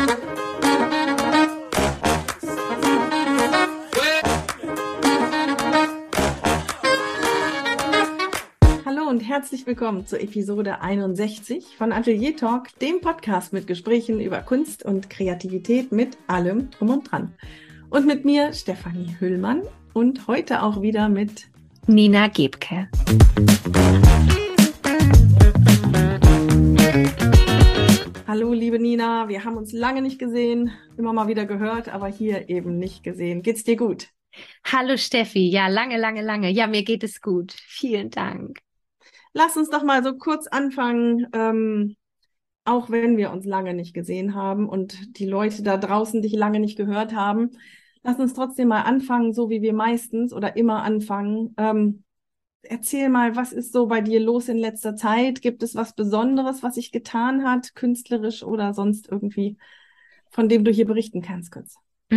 Hallo und herzlich willkommen zur Episode 61 von Atelier Talk, dem Podcast mit Gesprächen über Kunst und Kreativität mit allem drum und dran. Und mit mir Stefanie Hüllmann und heute auch wieder mit Nina Gebke. Hallo liebe Nina, wir haben uns lange nicht gesehen, immer mal wieder gehört, aber hier eben nicht gesehen. Geht's dir gut? Hallo Steffi, ja, lange. Ja, mir geht es gut. Vielen Dank. Lass uns doch mal so kurz anfangen, auch wenn wir uns lange nicht gesehen haben und die Leute da draußen dich lange nicht gehört haben. Lass uns trotzdem mal anfangen, so wie wir meistens oder immer anfangen. Erzähl mal, was ist so bei dir los in letzter Zeit? Gibt es was Besonderes, was sich getan hat, künstlerisch oder sonst irgendwie, von dem du hier berichten kannst, kurz?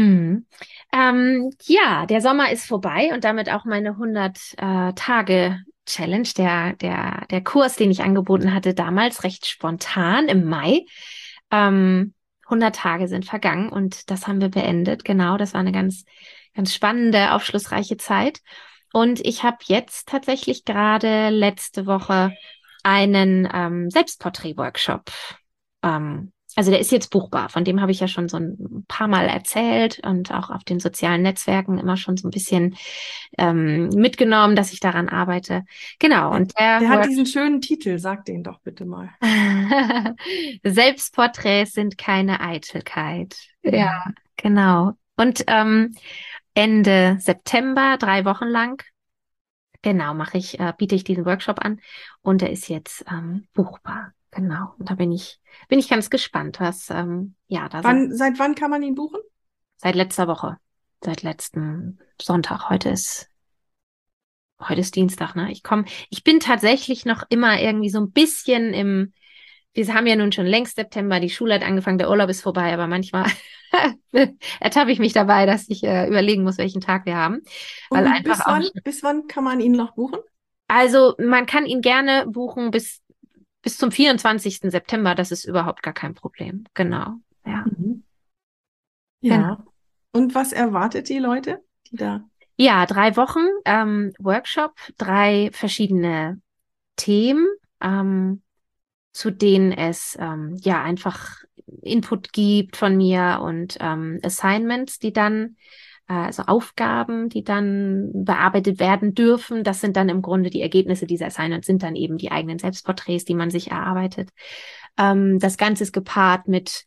Ja, der Sommer ist vorbei und damit auch meine 100-Tage-Challenge, der Kurs, den ich angeboten hatte, damals recht spontan im Mai. 100 Tage sind vergangen und das haben wir beendet. Genau, das war eine ganz spannende, aufschlussreiche Zeit. Und ich habe jetzt tatsächlich gerade letzte Woche einen Selbstporträt-Workshop. Also der ist jetzt buchbar. Von dem habe ich ja schon so ein paar Mal erzählt und auch auf den sozialen Netzwerken immer schon so ein bisschen mitgenommen, dass ich daran arbeite. Genau. Und der hat diesen schönen Titel. Sag den doch bitte mal. Selbstporträts sind keine Eitelkeit. Ja, genau. Und Ende September, 3 Wochen lang, genau, biete ich diesen Workshop an und der ist jetzt buchbar. Genau. Und da bin ich ganz gespannt, was seit wann kann man ihn buchen? Seit letzter Woche. Seit letzten Sonntag. Heute ist Dienstag, ne? Ich bin tatsächlich noch immer irgendwie so ein bisschen wir haben ja nun schon längst September, die Schule hat angefangen, der Urlaub ist vorbei, aber manchmal ertappe ich mich dabei, dass ich überlegen muss, welchen Tag wir haben. Und bis wann kann man ihn noch buchen? Also man kann ihn gerne buchen bis zum 24. September, das ist überhaupt gar kein Problem. Genau, ja. Ja. Genau. Und was erwartet die Leute, die da? Ja, 3 Wochen Workshop, 3 verschiedene Themen, zu denen es einfach Input gibt von mir und Assignments, die dann also Aufgaben, die dann bearbeitet werden dürfen. Das sind dann im Grunde die Ergebnisse dieser Assignments, sind dann eben die eigenen Selbstporträts, die man sich erarbeitet. Das Ganze ist gepaart mit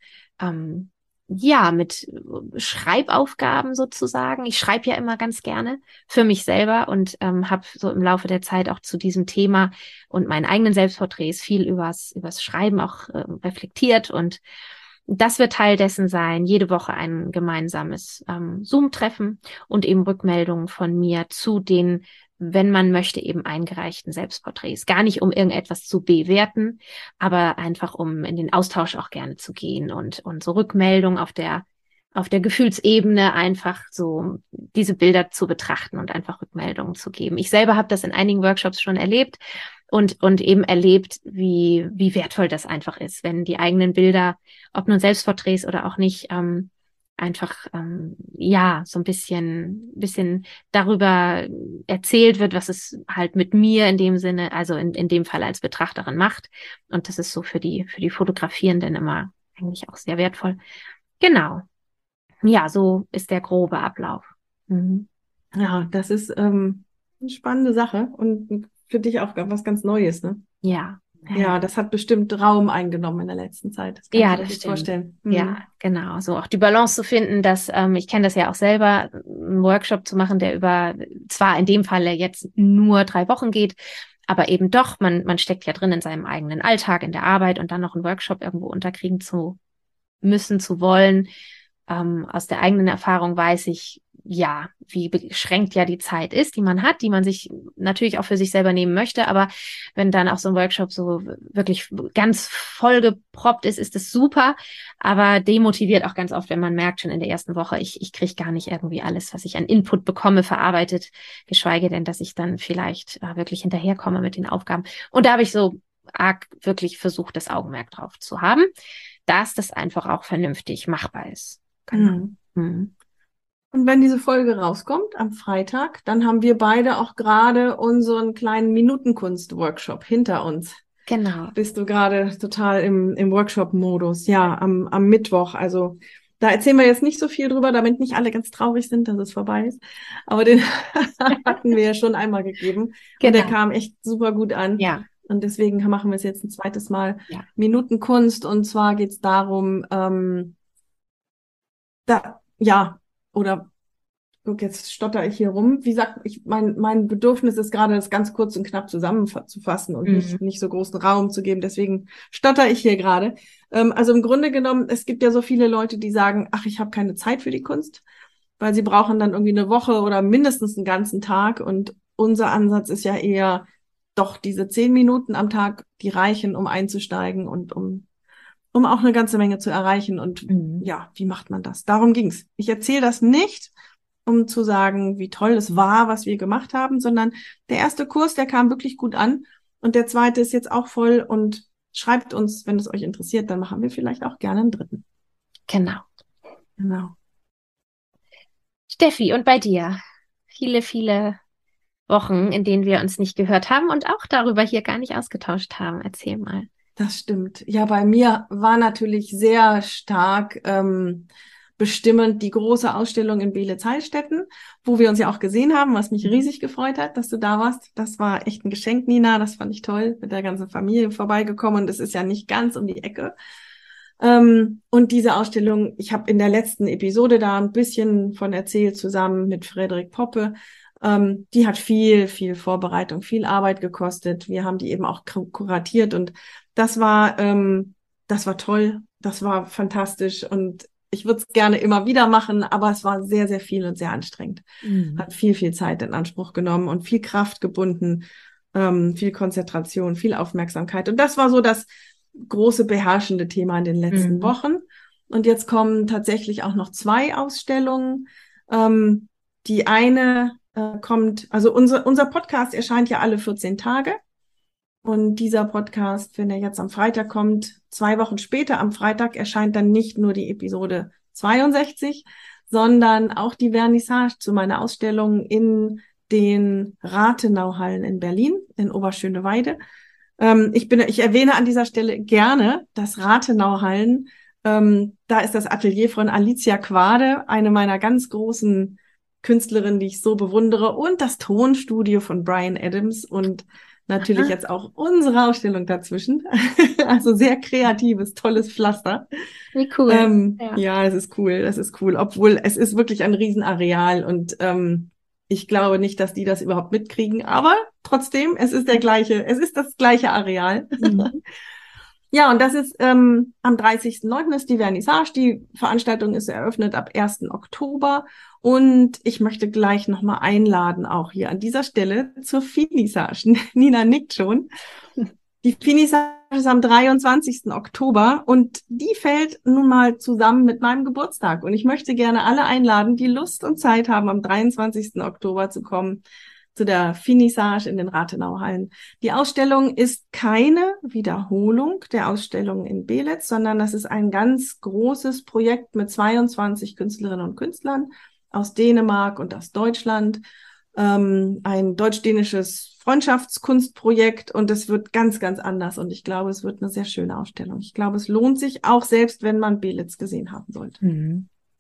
Schreibaufgaben sozusagen. Ich schreibe ja immer ganz gerne für mich selber und habe so im Laufe der Zeit auch zu diesem Thema und meinen eigenen Selbstporträts viel übers Schreiben auch reflektiert und das wird Teil dessen sein, jede Woche ein gemeinsames Zoom-Treffen und eben Rückmeldungen von mir zu den, wenn man möchte, eben eingereichten Selbstporträts. Gar nicht, um irgendetwas zu bewerten, aber einfach, um in den Austausch auch gerne zu gehen und so Rückmeldungen auf der Gefühlsebene einfach so diese Bilder zu betrachten und einfach Rückmeldungen zu geben. Ich selber habe das in einigen Workshops schon erlebt und eben erlebt, wie wertvoll das einfach ist, wenn die eigenen Bilder, ob nun Selbstporträts oder auch nicht, einfach so ein bisschen darüber erzählt wird, was es halt mit mir in dem Sinne, also in dem Fall als Betrachterin macht. Und das ist so für die Fotografierenden immer eigentlich auch sehr wertvoll. Genau. Ja, so ist der grobe Ablauf. Mhm. Ja, das ist eine spannende Sache und für dich auch was ganz Neues, ne? Ja. Ja, das hat bestimmt Raum eingenommen in der letzten Zeit. Das kann ich mir gut vorstellen. Ja, genau. So auch die Balance zu finden, dass ich kenne das ja auch selber, einen Workshop zu machen, der zwar in dem Falle jetzt nur 3 Wochen geht, aber eben doch, man steckt ja drin in seinem eigenen Alltag, in der Arbeit und dann noch einen Workshop irgendwo unterkriegen zu müssen, zu wollen. Aus der eigenen Erfahrung weiß ich, ja, wie beschränkt ja die Zeit ist, die man hat, die man sich natürlich auch für sich selber nehmen möchte. Aber wenn dann auch so ein Workshop so wirklich ganz vollgeproppt ist, ist es super. Aber demotiviert auch ganz oft, wenn man merkt schon in der ersten Woche, ich kriege gar nicht irgendwie alles, was ich an Input bekomme, verarbeitet, geschweige denn, dass ich dann vielleicht wirklich hinterherkomme mit den Aufgaben. Und da habe ich so arg wirklich versucht, das Augenmerk drauf zu haben. dass das einfach auch vernünftig machbar ist. Genau. Mhm. Und wenn diese Folge rauskommt am Freitag, dann haben wir beide auch gerade unseren kleinen Minutenkunst-Workshop hinter uns. Genau. Bist du gerade total im Workshop-Modus? Ja, am Mittwoch. Also da erzählen wir jetzt nicht so viel drüber, damit nicht alle ganz traurig sind, dass es vorbei ist. Aber den hatten wir ja schon einmal gegeben. Und der Genau. kam echt super gut an. Ja. Und deswegen machen wir es jetzt ein zweites Mal. Ja. Minutenkunst. Und zwar geht es darum, oder guck, jetzt stotter ich hier rum. Wie gesagt, mein Bedürfnis ist gerade, das ganz kurz und knapp zusammenzufassen und nicht so großen Raum zu geben. Deswegen stotter ich hier gerade. Also im Grunde genommen, es gibt ja so viele Leute, die sagen, ach, ich habe keine Zeit für die Kunst, weil sie brauchen dann irgendwie eine Woche oder mindestens einen ganzen Tag. Und unser Ansatz ist ja eher doch diese 10 Minuten am Tag, die reichen, um einzusteigen und um auch eine ganze Menge zu erreichen. Und ja, wie macht man das? Darum ging's. Ich erzähle das nicht, um zu sagen, wie toll es war, was wir gemacht haben, sondern der erste Kurs, der kam wirklich gut an und der zweite ist jetzt auch voll und schreibt uns, wenn es euch interessiert, dann machen wir vielleicht auch gerne einen dritten. Genau. Genau. Steffi, und bei dir? Viele, viele Wochen, in denen wir uns nicht gehört haben und auch darüber hier gar nicht ausgetauscht haben. Erzähl mal. Das stimmt. Ja, bei mir war natürlich sehr stark bestimmend die große Ausstellung in Beelitz-Heilstätten, wo wir uns ja auch gesehen haben, was mich riesig gefreut hat, dass du da warst. Das war echt ein Geschenk, Nina. Das fand ich toll, mit der ganzen Familie vorbeigekommen und es ist ja nicht ganz um die Ecke. Und diese Ausstellung, ich habe in der letzten Episode da ein bisschen von erzählt, zusammen mit Frederik Poppe. Die hat viel, viel Vorbereitung, viel Arbeit gekostet. Wir haben die eben auch kuratiert und das war toll, das war fantastisch und ich würde es gerne immer wieder machen, aber es war sehr, sehr viel und sehr anstrengend. Hat viel, viel Zeit in Anspruch genommen und viel Kraft gebunden, viel Konzentration, viel Aufmerksamkeit. Und das war so das große beherrschende Thema in den letzten Wochen. Und jetzt kommen tatsächlich auch noch 2 Ausstellungen. Die eine kommt, also unser Podcast erscheint ja alle 14 Tage. Und dieser Podcast, wenn er jetzt am Freitag kommt, 2 Wochen später am Freitag erscheint dann nicht nur die Episode 62, sondern auch die Vernissage zu meiner Ausstellung in den Rathenau-Hallen in Berlin, in Oberschöneweide. Ich erwähne an dieser Stelle gerne das Rathenau-Hallen. Da ist das Atelier von Alicia Quade, eine meiner ganz großen Künstlerinnen, die ich so bewundere, und das Tonstudio von Bryan Adams und natürlich jetzt auch unsere Ausstellung dazwischen. Also sehr kreatives, tolles Pflaster. Wie cool. Ja, das ist cool, das ist cool. Obwohl es ist wirklich ein Riesenareal und ich glaube nicht, dass die das überhaupt mitkriegen, aber trotzdem, es ist das gleiche Areal. Ja, und das ist am 30.09. ist die Vernissage. Die Veranstaltung ist eröffnet ab 1. Oktober. Und ich möchte gleich nochmal einladen, auch hier an dieser Stelle zur Finissage. Nina nickt schon. Die Finissage ist am 23. Oktober und die fällt nun mal zusammen mit meinem Geburtstag. Und ich möchte gerne alle einladen, die Lust und Zeit haben, am 23. Oktober zu kommen zu der Finissage in den Rathenau-Hallen. Die Ausstellung ist keine Wiederholung der Ausstellung in Beelitz, sondern das ist ein ganz großes Projekt mit 22 Künstlerinnen und Künstlern aus Dänemark und aus Deutschland. Ein deutsch-dänisches Freundschaftskunstprojekt und es wird ganz, ganz anders und ich glaube, es wird eine sehr schöne Ausstellung. Ich glaube, es lohnt sich auch selbst, wenn man Beelitz gesehen haben sollte.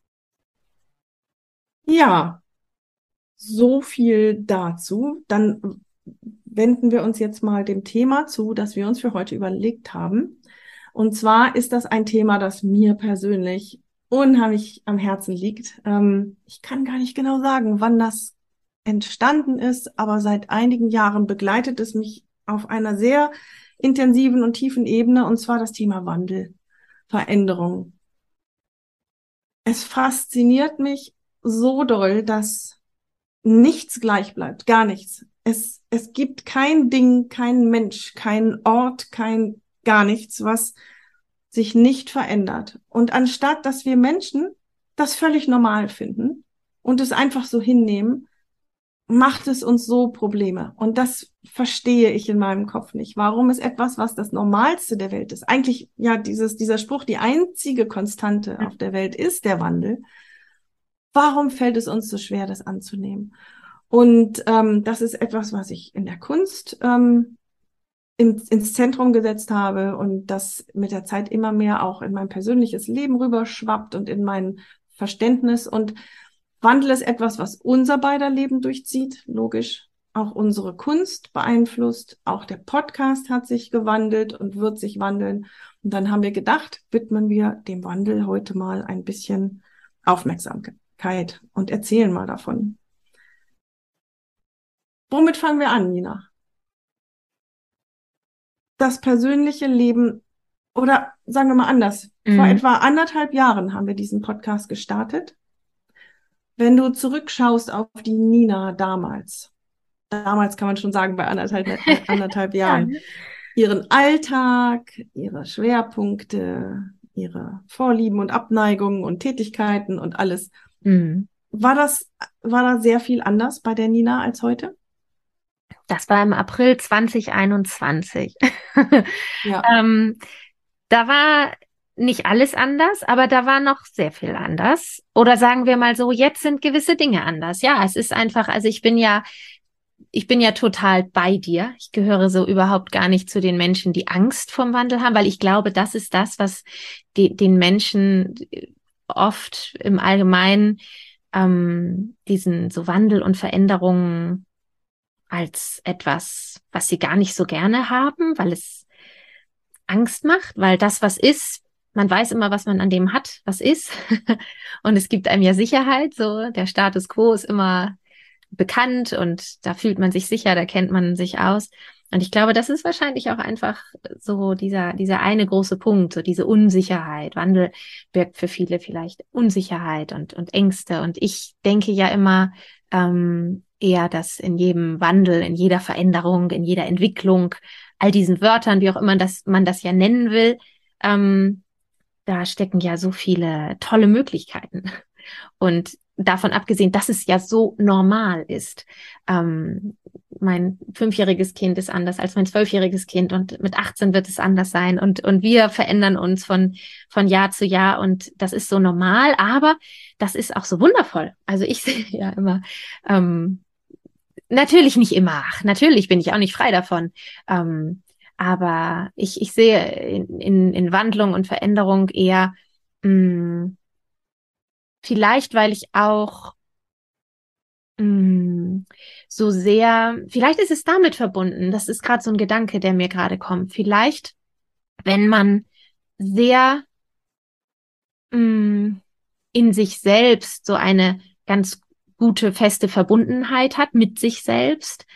Ja, so viel dazu. Dann wenden wir uns jetzt mal dem Thema zu, das wir uns für heute überlegt haben. Und zwar ist das ein Thema, das mir persönlich unheimlich am Herzen liegt. Ich kann gar nicht genau sagen, wann das entstanden ist, aber seit einigen Jahren begleitet es mich auf einer sehr intensiven und tiefen Ebene, und zwar das Thema Wandel, Veränderung. Es fasziniert mich so doll, dass nichts gleich bleibt, gar nichts. Es gibt kein Ding, kein Mensch, kein Ort, kein gar nichts, was sich nicht verändert. Und anstatt, dass wir Menschen das völlig normal finden und es einfach so hinnehmen, macht es uns so Probleme? Und das verstehe ich in meinem Kopf nicht. Warum ist etwas, was das Normalste der Welt ist? Eigentlich, ja, dieser Spruch, die einzige Konstante auf der Welt ist der Wandel. Warum fällt es uns so schwer, das anzunehmen? Und das ist etwas, was ich in der Kunst ins Zentrum gesetzt habe und das mit der Zeit immer mehr auch in mein persönliches Leben rüberschwappt und in mein Verständnis. Und Wandel ist etwas, was unser beider Leben durchzieht, logisch. Auch unsere Kunst beeinflusst. Auch der Podcast hat sich gewandelt und wird sich wandeln. Und dann haben wir gedacht, widmen wir dem Wandel heute mal ein bisschen Aufmerksamkeit und erzählen mal davon. Womit fangen wir an, Nina? Das persönliche Leben, oder sagen wir mal anders. Vor etwa 1,5 Jahren haben wir diesen Podcast gestartet. Wenn du zurückschaust auf die Nina damals kann man schon sagen, bei anderthalb Jahren, Ja. ihren Alltag, ihre Schwerpunkte, ihre Vorlieben und Abneigungen und Tätigkeiten und alles. War da sehr viel anders bei der Nina als heute? Das war im April 2021. Ja. Da war nicht alles anders, aber da war noch sehr viel anders. Oder sagen wir mal so, jetzt sind gewisse Dinge anders. Ja, es ist einfach, also ich bin ja total bei dir. Ich gehöre so überhaupt gar nicht zu den Menschen, die Angst vorm Wandel haben, weil ich glaube, das ist das, was den Menschen oft im Allgemeinen diesen so Wandel und Veränderungen als etwas, was sie gar nicht so gerne haben, weil es Angst macht, weil das, was ist, man weiß immer, was man an dem hat, was ist. Und es gibt einem ja Sicherheit, so der Status quo ist immer bekannt und da fühlt man sich sicher, da kennt man sich aus. Und ich glaube, das ist wahrscheinlich auch einfach so dieser eine große Punkt, so diese Unsicherheit. Wandel birgt für viele vielleicht Unsicherheit und Ängste. Und ich denke ja immer eher, dass in jedem Wandel, in jeder Veränderung, in jeder Entwicklung, all diesen Wörtern, wie auch immer man das ja nennen will, da stecken ja so viele tolle Möglichkeiten. Und davon abgesehen, dass es ja so normal ist. Mein 5-jähriges Kind ist anders als mein 12-jähriges Kind und mit 18 wird es anders sein und wir verändern uns von Jahr zu Jahr und das ist so normal, aber das ist auch so wundervoll. Also ich sehe ja immer, natürlich nicht immer, natürlich bin ich auch nicht frei davon, aber ich sehe in Wandlung und Veränderung eher, vielleicht, weil ich auch so sehr, vielleicht ist es damit verbunden, das ist gerade so ein Gedanke, der mir gerade kommt. Vielleicht, wenn man sehr in sich selbst so eine ganz gute, feste Verbundenheit hat mit sich selbst,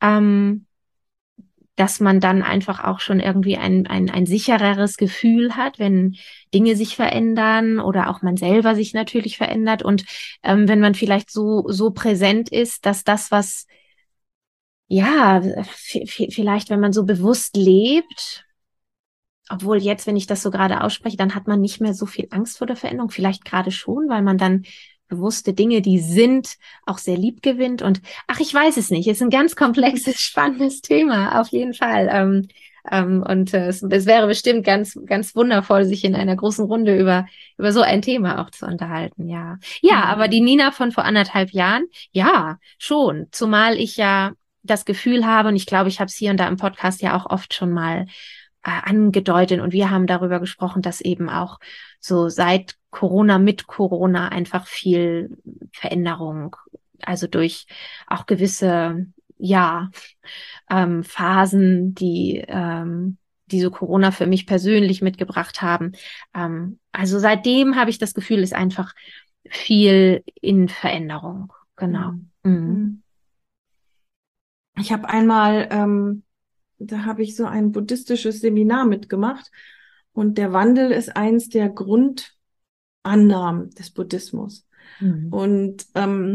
dass man dann einfach auch schon irgendwie ein sichereres Gefühl hat, wenn Dinge sich verändern oder auch man selber sich natürlich verändert und wenn man vielleicht so präsent ist, dass das, was ja, vielleicht, wenn man so bewusst lebt, obwohl jetzt, wenn ich das so gerade ausspreche, dann hat man nicht mehr so viel Angst vor der Veränderung, vielleicht gerade schon, weil man dann bewusste Dinge, die sind, auch sehr lieb gewinnt und ach, ich weiß es nicht, ist ein ganz komplexes, spannendes Thema, auf jeden Fall. Und es wäre bestimmt ganz, ganz wundervoll, sich in einer großen Runde über so ein Thema auch zu unterhalten, ja. Ja, aber die Nina von vor 1,5 Jahren, ja, schon. Zumal ich ja das Gefühl habe, und ich glaube, ich habe es hier und da im Podcast ja auch oft schon mal angedeutet und wir haben darüber gesprochen, dass eben auch so seit Corona, mit Corona einfach viel Veränderung, also durch auch gewisse, ja, Phasen, die so Corona für mich persönlich mitgebracht haben. Also seitdem habe ich das Gefühl, ist einfach viel in Veränderung. Genau. Ich habe einmal, da habe ich so ein buddhistisches Seminar mitgemacht und der Wandel ist eins der Grundannahmen des Buddhismus. Und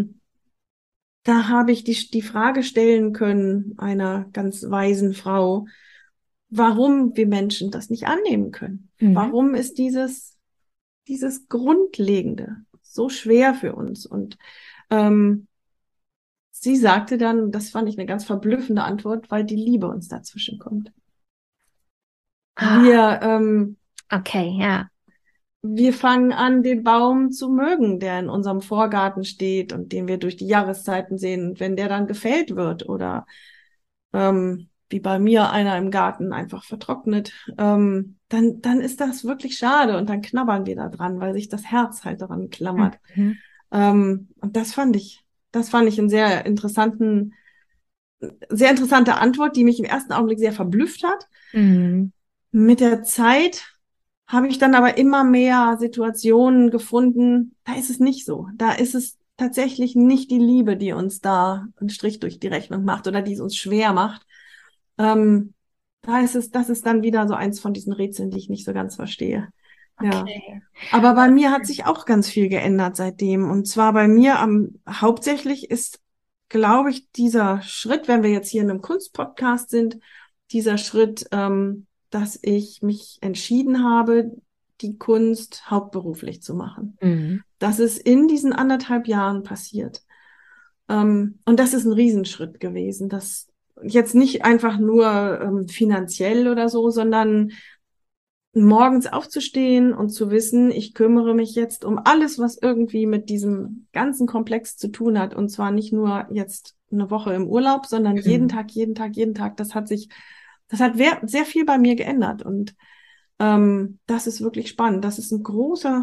da habe ich die Frage stellen können einer ganz weisen Frau, warum wir Menschen das nicht annehmen können. Warum ist dieses Grundlegende so schwer für uns? Und sie sagte dann, das fand ich eine ganz verblüffende Antwort, weil die Liebe uns dazwischen kommt. Wir, Okay, ja. wir fangen an, den Baum zu mögen, der in unserem Vorgarten steht und den wir durch die Jahreszeiten sehen. Und wenn der dann gefällt wird oder wie bei mir einer im Garten einfach vertrocknet, dann ist das wirklich schade und dann knabbern wir da dran, weil sich das Herz halt daran klammert. Mhm. Und das fand ich einen sehr interessante Antwort, die mich im ersten Augenblick sehr verblüfft hat. Mhm. Mit der Zeit habe ich dann aber immer mehr Situationen gefunden, da ist es nicht so. Da ist es tatsächlich nicht die Liebe, die uns da einen Strich durch die Rechnung macht oder die es uns schwer macht. Das ist dann wieder so eins von diesen Rätseln, die ich nicht so ganz verstehe. Ja. Okay. Aber bei mir hat sich auch ganz viel geändert seitdem. Und zwar bei mir hauptsächlich ist, glaube ich, dieser Schritt, wenn wir jetzt hier in einem Kunstpodcast sind, dieser Schritt, dass ich mich entschieden habe, die Kunst hauptberuflich zu machen. Mhm. Das ist in diesen 1,5 Jahren passiert. Und das ist ein Riesenschritt gewesen. Das jetzt nicht einfach nur finanziell oder so, sondern morgens aufzustehen und zu wissen, ich kümmere mich jetzt um alles, was irgendwie mit diesem ganzen Komplex zu tun hat. Und zwar nicht nur jetzt eine Woche im Urlaub, sondern jeden Tag, jeden Tag, jeden Tag. Das hat sehr viel bei mir geändert. Und das ist wirklich spannend. Das ist ein großer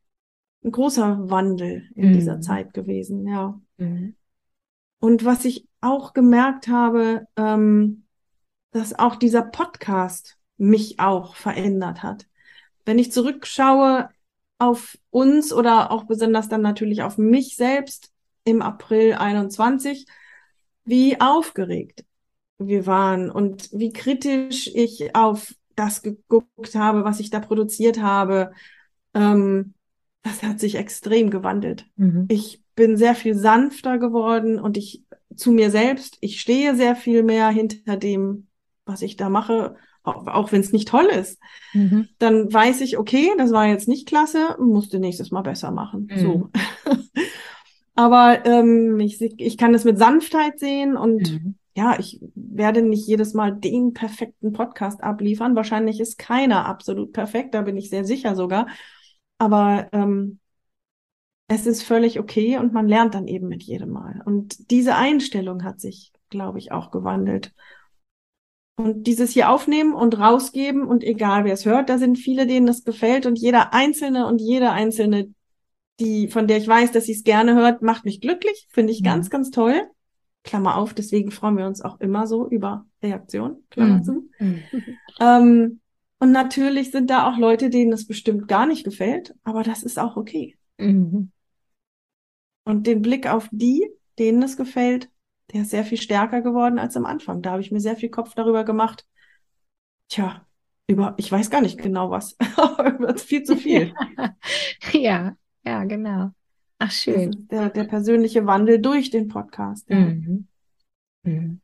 Wandel in dieser Mhm. Zeit gewesen, ja. Mhm. Und was ich auch gemerkt habe, dass auch dieser Podcast mich auch verändert hat. Wenn ich zurückschaue auf uns oder auch besonders dann natürlich auf mich selbst im April 21, wie aufgeregt wir waren und wie kritisch ich auf das geguckt habe, was ich da produziert habe, das hat sich extrem gewandelt. Mhm. Ich bin sehr viel sanfter geworden und zu mir selbst, ich stehe sehr viel mehr hinter dem, was ich da mache, auch wenn es nicht toll ist. Mhm. Dann weiß ich, okay, das war jetzt nicht klasse, musste nächstes Mal besser machen. Mhm. So. Aber ich kann es mit Sanftheit sehen und Mhm. ja, ich werde nicht jedes Mal den perfekten Podcast abliefern. Wahrscheinlich ist keiner absolut perfekt, da bin ich sehr sicher sogar. Aber es ist völlig okay und man lernt dann eben mit jedem Mal. Und diese Einstellung hat sich, glaube ich, auch gewandelt. Und dieses hier aufnehmen und rausgeben und egal wer es hört, da sind viele, denen das gefällt und jeder Einzelne und jede Einzelne, von der ich weiß, dass sie es gerne hört, macht mich glücklich, finde ich ganz, Mhm. ganz toll. Klammer auf, deswegen freuen wir uns auch immer so über Reaktionen, Klammer Mhm. zu. Mhm. Und natürlich sind da auch Leute, denen es bestimmt gar nicht gefällt, aber das ist auch okay. Mhm. Und den Blick auf die, denen es gefällt, der ist sehr viel stärker geworden als am Anfang. Da habe ich mir sehr viel Kopf darüber gemacht. Tja, ich weiß gar nicht genau was. Über viel zu viel. Ja, ja, genau. Ach, Das schön. ist der persönliche Wandel durch den Podcast, ja. Mhm. Mhm.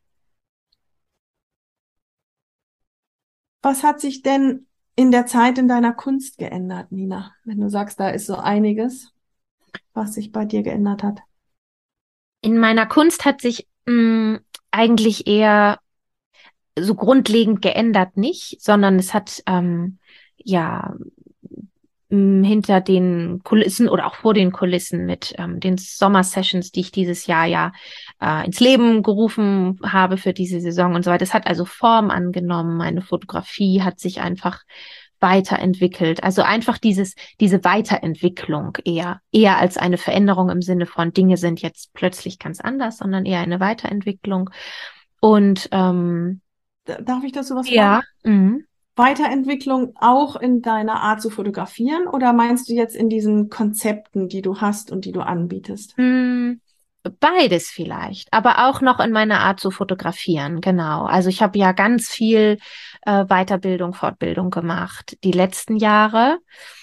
Was hat sich denn in der Zeit in deiner Kunst geändert, Nina? Wenn du sagst, da ist so einiges, was sich bei dir geändert hat. In meiner Kunst hat sich eigentlich eher so grundlegend geändert nicht, sondern es hat ja hinter den Kulissen oder auch vor den Kulissen mit den Sommersessions, die ich dieses Jahr ja ins Leben gerufen habe für diese Saison und so weiter. Das hat also Form angenommen. Meine Fotografie hat sich einfach weiterentwickelt. Also einfach diese Weiterentwicklung eher als eine Veränderung im Sinne von Dinge sind jetzt plötzlich ganz anders, sondern eher eine Weiterentwicklung. Und Darf ich dazu was fragen? ja, mhm. Weiterentwicklung auch in deiner Art zu fotografieren oder meinst du jetzt in diesen Konzepten, die du hast und die du anbietest? Beides vielleicht, aber auch noch in meiner Art zu fotografieren, genau. Also ich habe ja ganz viel Weiterbildung, Fortbildung gemacht die letzten Jahre.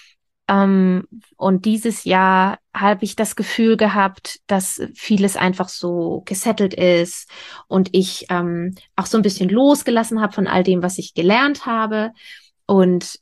Und dieses Jahr habe ich das Gefühl gehabt, dass vieles einfach so gesettelt ist und ich auch so ein bisschen losgelassen habe von all dem, was ich gelernt habe. Und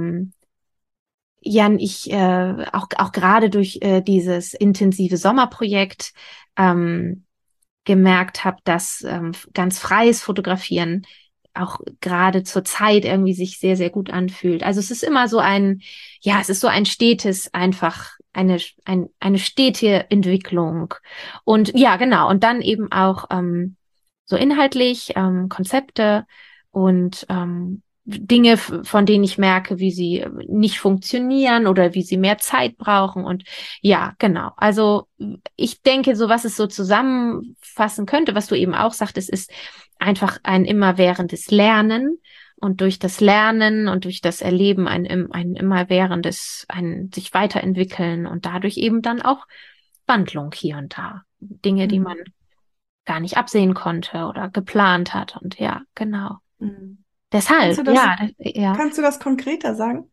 Jan, ich auch gerade durch dieses intensive Sommerprojekt gemerkt habe, dass ganz freies Fotografieren auch gerade zur Zeit irgendwie sich sehr, sehr gut anfühlt. Also es ist immer so es ist so ein stetes, einfach eine stete Entwicklung. Und ja, genau. Und dann eben auch so inhaltlich Konzepte und Dinge, von denen ich merke, wie sie nicht funktionieren oder wie sie mehr Zeit brauchen. Und ja, genau. Also ich denke, so was es so zusammenfassen könnte, was du eben auch sagtest, ist einfach ein immerwährendes Lernen. Und durch das Lernen und durch das Erleben ein immerwährendes, ein sich weiterentwickeln und dadurch eben dann auch Wandlung hier und da. Dinge, die man gar nicht absehen konnte oder geplant hat. Und ja, genau. Deshalb, ja. Kannst du das konkreter sagen?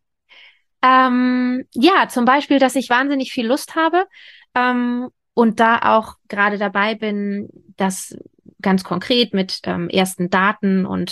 Ja, zum Beispiel, dass ich wahnsinnig viel Lust habe und da auch gerade dabei bin, das ganz konkret mit ersten Daten und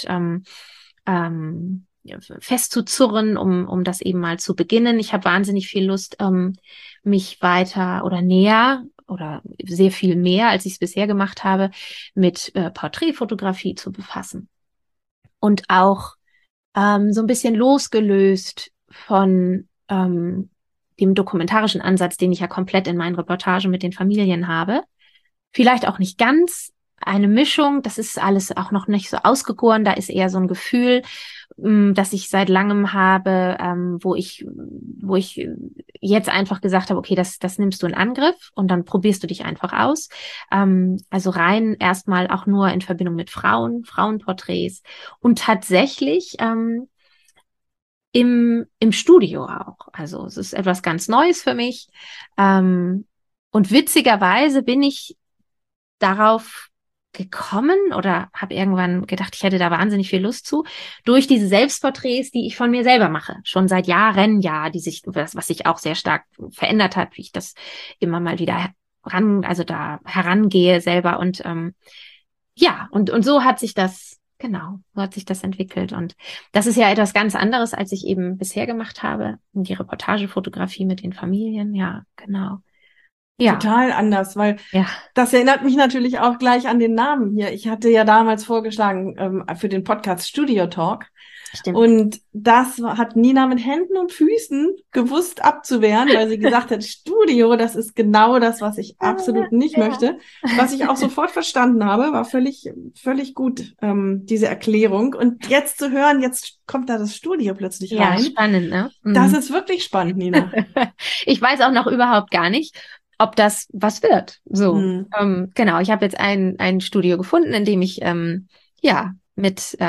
festzuzurren, um das eben mal zu beginnen. Ich habe wahnsinnig viel Lust, mich weiter oder näher oder sehr viel mehr, als ich es bisher gemacht habe, mit Porträtfotografie zu befassen. Und auch so ein bisschen losgelöst von dem dokumentarischen Ansatz, den ich ja komplett in meinen Reportagen mit den Familien habe. Vielleicht auch nicht ganz eine Mischung, das ist alles auch noch nicht so ausgegoren, da ist eher so ein Gefühl, das ich seit langem habe, wo ich jetzt einfach gesagt habe, okay, das nimmst du in Angriff und dann probierst du dich einfach aus. Also rein erstmal auch nur in Verbindung mit Frauenporträts und tatsächlich im Studio auch. Also es ist etwas ganz Neues für mich. Und witzigerweise bin ich darauf gekommen oder habe irgendwann gedacht, ich hätte da wahnsinnig viel Lust zu, durch diese Selbstporträts, die ich von mir selber mache. Schon seit Jahren, was sich auch sehr stark verändert hat, wie ich das immer mal wieder da herangehe selber. Und und so hat sich das, genau, so hat sich das entwickelt. Und das ist ja etwas ganz anderes, als ich eben bisher gemacht habe. Die Reportagefotografie mit den Familien, ja, genau. Ja. Total anders, weil Ja. das erinnert mich natürlich auch gleich an den Namen hier. Ich hatte ja damals vorgeschlagen für den Podcast Studio Talk. Stimmt. Und das hat Nina mit Händen und Füßen gewusst abzuwehren, weil sie gesagt hat, Studio, das ist genau das, was ich absolut nicht möchte. Was ich auch sofort verstanden habe, war völlig gut, diese Erklärung. Und jetzt zu hören, jetzt kommt da das Studio plötzlich rein. Ja, spannend, ne? Das ist wirklich spannend, Nina. Ich weiß auch noch überhaupt gar nicht, ob das was wird. So, genau. Ich habe jetzt ein Studio gefunden, in dem ich mit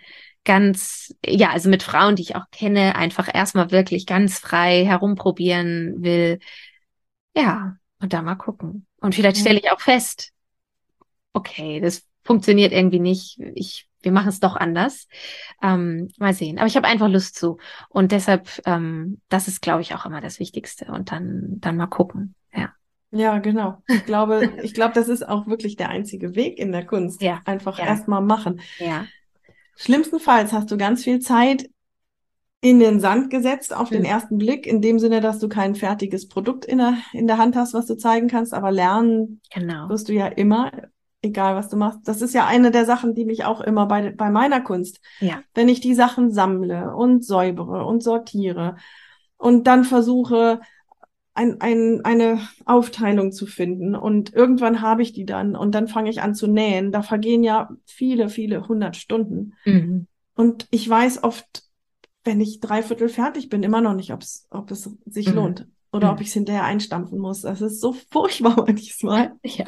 also mit Frauen, die ich auch kenne, einfach erstmal wirklich ganz frei herumprobieren will. Ja, und da mal gucken. Und vielleicht stelle ich auch fest, okay, das funktioniert irgendwie nicht. Wir machen es doch anders. Mal sehen. Aber ich habe einfach Lust zu. Und deshalb, das ist, glaube ich, auch immer das Wichtigste. Und dann mal gucken. Ja. Ja, genau. Ich glaube, das ist auch wirklich der einzige Weg in der Kunst. Ja. Einfach Ja. erstmal machen. Ja. Schlimmstenfalls hast du ganz viel Zeit in den Sand gesetzt auf den ersten Blick, in dem Sinne, dass du kein fertiges Produkt in der Hand hast, was du zeigen kannst, aber lernen wirst du ja immer, egal was du machst. Das ist ja eine der Sachen, die mich auch immer bei meiner Kunst, wenn ich die Sachen sammle und säubere und sortiere und dann versuche, eine Aufteilung zu finden und irgendwann habe ich die dann und dann fange ich an zu nähen. Da vergehen ja viele, viele 100 Stunden. Und ich weiß oft, wenn ich 3/4 fertig bin, immer noch nicht, ob es sich lohnt oder ob ich es hinterher einstampfen muss. Das ist so furchtbar manchmal. Ja.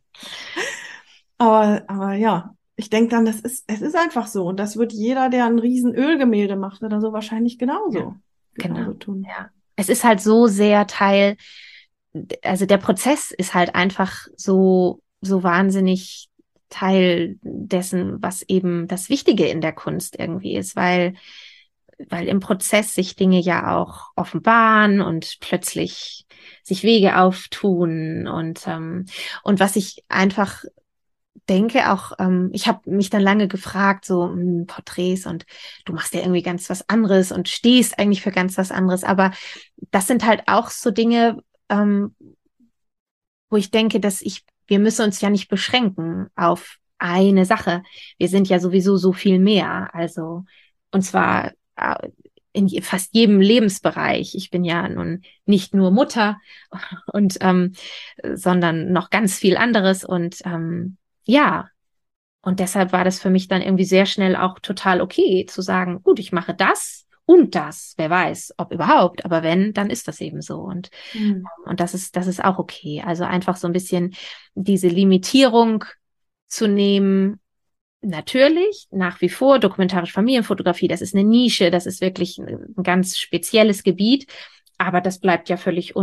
Aber ja, ich denke dann, es ist einfach so und das wird jeder, der ein riesen Ölgemälde macht oder so, wahrscheinlich genauso tun. Ja. Es ist halt so sehr also der Prozess ist halt einfach so wahnsinnig Teil dessen, was eben das Wichtige in der Kunst irgendwie ist, weil im Prozess sich Dinge ja auch offenbaren und plötzlich sich Wege auftun und was ich einfach denke auch, ich habe mich dann lange gefragt, so Porträts und du machst ja irgendwie ganz was anderes und stehst eigentlich für ganz was anderes, aber das sind halt auch so Dinge, wo ich denke, dass ich wir müssen uns ja nicht beschränken auf eine Sache. Wir sind ja sowieso so viel mehr. Also, und zwar in fast jedem Lebensbereich. Ich bin ja nun nicht nur Mutter und sondern noch ganz viel anderes. Und ja, und deshalb war das für mich dann irgendwie sehr schnell auch total okay zu sagen, gut, ich mache das und das. Wer weiß, ob überhaupt, aber wenn, dann ist das eben so. Und das ist auch okay. Also einfach so ein bisschen diese Limitierung zu nehmen. Natürlich, nach wie vor, dokumentarische Familienfotografie, das ist eine Nische, das ist wirklich ein ganz spezielles Gebiet, aber das bleibt ja völlig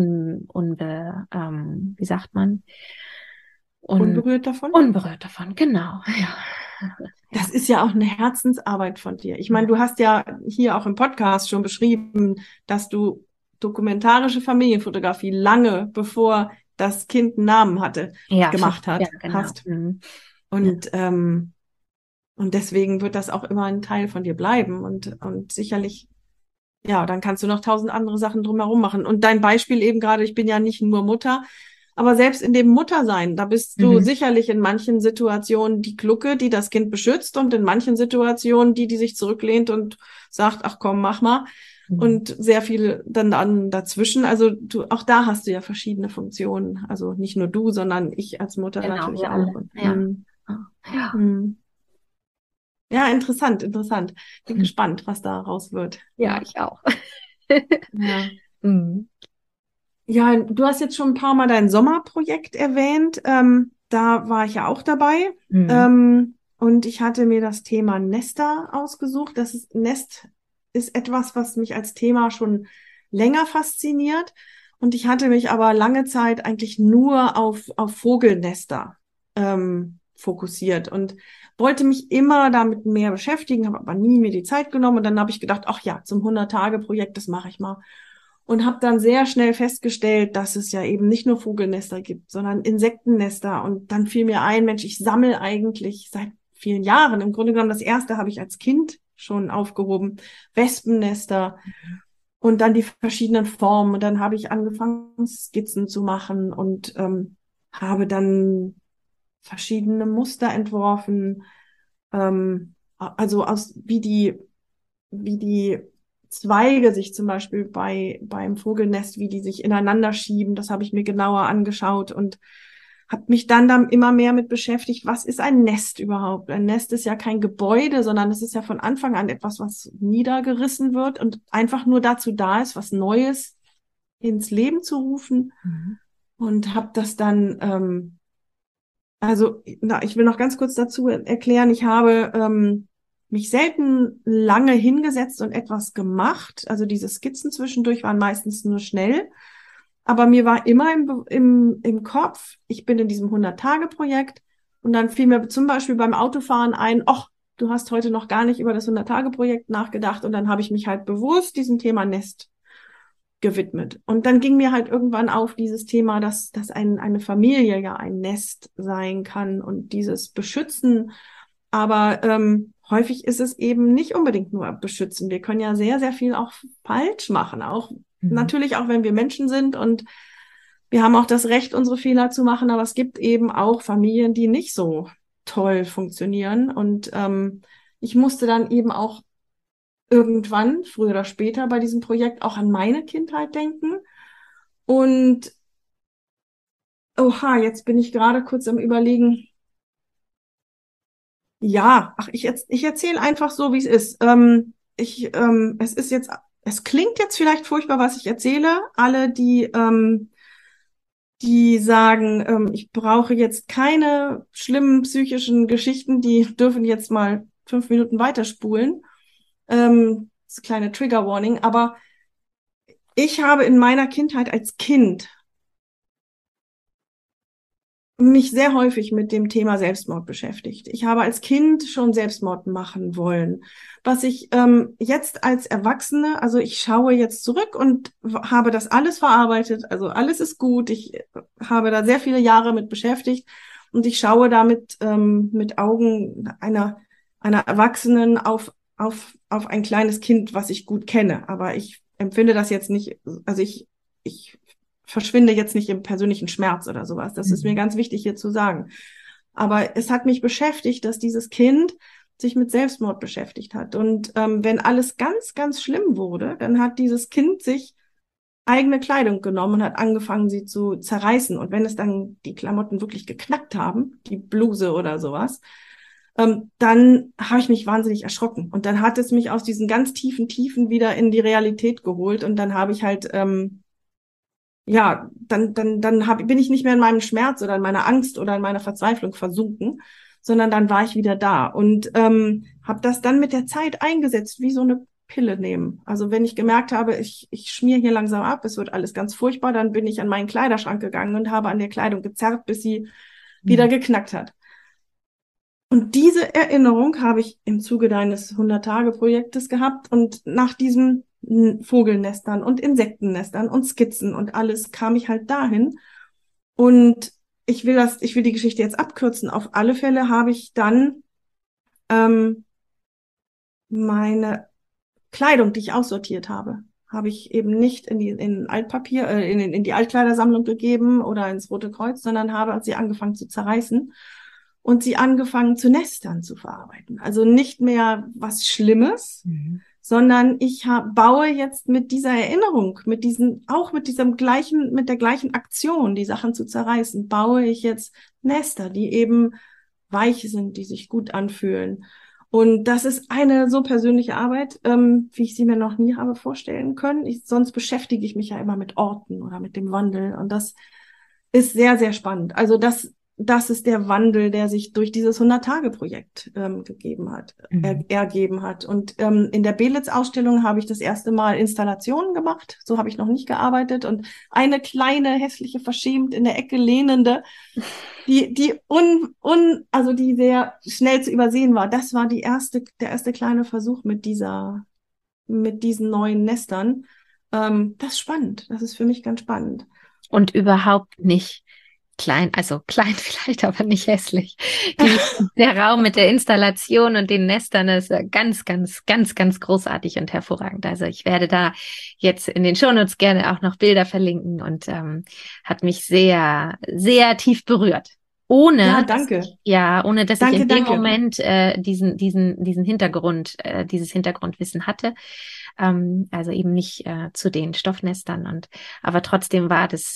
wie sagt man? Unberührt davon? Unberührt davon, genau, ja. Das ist ja auch eine Herzensarbeit von dir. Ich meine, du hast ja hier auch im Podcast schon beschrieben, dass du dokumentarische Familienfotografie lange bevor das Kind einen Namen hatte, gemacht Ja, genau. hast. Und deswegen wird das auch immer ein Teil von dir bleiben und sicherlich, ja, dann kannst du noch 1000 andere Sachen drumherum machen. Und dein Beispiel eben gerade, ich bin ja nicht nur Mutter, aber selbst in dem Muttersein, da bist du sicherlich in manchen Situationen die Glucke, die das Kind beschützt und in manchen Situationen die sich zurücklehnt und sagt, ach komm, mach mal. Und sehr viel dann dazwischen. Also auch da hast du ja verschiedene Funktionen. Also nicht nur du, sondern ich als Mutter natürlich wir auch. alle. Ja. Ja, interessant. Bin gespannt, was da raus wird. Ja, ich auch. Ja. Ja, du hast jetzt schon ein paar Mal dein Sommerprojekt erwähnt. Da war ich ja auch dabei. Und ich hatte mir das Thema Nester ausgesucht. Nest ist etwas, was mich als Thema schon länger fasziniert. Und ich hatte mich aber lange Zeit eigentlich nur auf Vogelnester fokussiert und wollte mich immer damit mehr beschäftigen, habe aber nie mir die Zeit genommen. Und dann habe ich gedacht, ach ja, zum 100-Tage-Projekt, das mache ich mal. Und habe dann sehr schnell festgestellt, dass es ja eben nicht nur Vogelnester gibt, sondern Insektennester. Und dann fiel mir ein, Mensch, ich sammle eigentlich seit vielen Jahren. Im Grunde genommen, das erste habe ich als Kind schon aufgehoben, Wespennester und dann die verschiedenen Formen. Und dann habe ich angefangen, Skizzen zu machen und habe dann verschiedene Muster entworfen, also wie die Zweige sich zum Beispiel beim Vogelnest, wie die sich ineinander schieben, das habe ich mir genauer angeschaut und habe mich dann immer mehr mit beschäftigt, was ist ein Nest überhaupt? Ein Nest ist ja kein Gebäude, sondern es ist ja von Anfang an etwas, was niedergerissen wird und einfach nur dazu da ist, was Neues ins Leben zu rufen. Und habe das dann, ich will noch ganz kurz dazu erklären, ich habe mich selten lange hingesetzt und etwas gemacht. Also diese Skizzen zwischendurch waren meistens nur schnell. Aber mir war immer im Kopf, ich bin in diesem 100-Tage-Projekt und dann fiel mir zum Beispiel beim Autofahren ein, ach, du hast heute noch gar nicht über das 100-Tage-Projekt nachgedacht und dann habe ich mich halt bewusst diesem Thema Nest gewidmet. Und dann ging mir halt irgendwann auf dieses Thema, dass eine Familie ja ein Nest sein kann und dieses Beschützen. Aber häufig ist es eben nicht unbedingt nur beschützen. Wir können ja sehr, sehr viel auch falsch machen. Auch natürlich auch, wenn wir Menschen sind und wir haben auch das Recht, unsere Fehler zu machen. Aber es gibt eben auch Familien, die nicht so toll funktionieren. Und ich musste dann eben auch irgendwann, früher oder später, bei diesem Projekt auch an meine Kindheit denken. Und oha, jetzt bin ich gerade kurz am Überlegen. Ja, ich erzähle einfach so, wie es ist. Es klingt jetzt vielleicht furchtbar, was ich erzähle. Alle, die sagen, ich brauche jetzt keine schlimmen psychischen Geschichten, die dürfen jetzt mal 5 Minuten weiterspulen. Das ist eine kleine Trigger Warning, aber ich habe in meiner Kindheit als Kind mich sehr häufig mit dem Thema Selbstmord beschäftigt. Ich habe als Kind schon Selbstmord machen wollen. Was ich jetzt als Erwachsene, also ich schaue jetzt zurück und habe das alles verarbeitet. Also alles ist gut. Ich habe da sehr viele Jahre mit beschäftigt und ich schaue damit mit Augen einer Erwachsenen auf ein kleines Kind, was ich gut kenne. Aber ich empfinde das jetzt nicht, also ich verschwinde jetzt nicht im persönlichen Schmerz oder sowas. Das ist mir ganz wichtig hier zu sagen. Aber es hat mich beschäftigt, dass dieses Kind sich mit Selbstmord beschäftigt hat. Und wenn alles ganz, ganz schlimm wurde, dann hat dieses Kind sich eigene Kleidung genommen und hat angefangen, sie zu zerreißen. Und wenn es dann die Klamotten wirklich geknackt haben, die Bluse oder sowas, dann habe ich mich wahnsinnig erschrocken. Und dann hat es mich aus diesen ganz tiefen Tiefen wieder in die Realität geholt. Und dann habe ich halt, bin ich nicht mehr in meinem Schmerz oder in meiner Angst oder in meiner Verzweiflung versunken, sondern dann war ich wieder da und habe das dann mit der Zeit eingesetzt, wie so eine Pille nehmen. Also wenn ich gemerkt habe, ich schmier hier langsam ab, es wird alles ganz furchtbar, dann bin ich an meinen Kleiderschrank gegangen und habe an der Kleidung gezerrt, bis sie wieder geknackt hat. Und diese Erinnerung habe ich im Zuge deines 100-Tage-Projektes gehabt und nach diesen Vogelnestern und Insektennestern und Skizzen und alles kam ich halt dahin. Und ich will die Geschichte jetzt abkürzen. Auf alle Fälle habe ich dann meine Kleidung, die ich aussortiert habe ich eben nicht in Altpapier, in die Altkleidersammlung gegeben oder ins Rote Kreuz, sondern habe sie angefangen zu zerreißen und sie angefangen zu Nestern zu verarbeiten. Also nicht mehr was Schlimmes, sondern ich baue jetzt mit dieser Erinnerung, mit der gleichen Aktion, die Sachen zu zerreißen, baue ich jetzt Nester, die eben weich sind, die sich gut anfühlen. Und das ist eine so persönliche Arbeit, wie ich sie mir noch nie habe vorstellen können. Sonst beschäftige ich mich ja immer mit Orten oder mit dem Wandel. Und das ist sehr, sehr spannend. Also das ist der Wandel, der sich durch dieses 100-Tage-Projekt ergeben hat. Und in der Belitz-Ausstellung habe ich das erste Mal Installationen gemacht. So habe ich noch nicht gearbeitet. Und eine kleine, hässliche, verschämt in der Ecke lehnende, die sehr schnell zu übersehen war. Das war der erste kleine Versuch mit diesen neuen Nestern. Das ist spannend. Das ist für mich ganz spannend. Und überhaupt nicht klein, also klein vielleicht, aber nicht hässlich. Der Raum mit der Installation und den Nestern ist ganz, ganz, ganz, ganz großartig und hervorragend. Also ich werde da jetzt in den Shownotes gerne auch noch Bilder verlinken und hat mich sehr, sehr tief berührt. Ohne dass ich in dem Moment diesen Hintergrund, dieses Hintergrundwissen hatte. Also eben nicht zu den Stoffnestern aber trotzdem war das,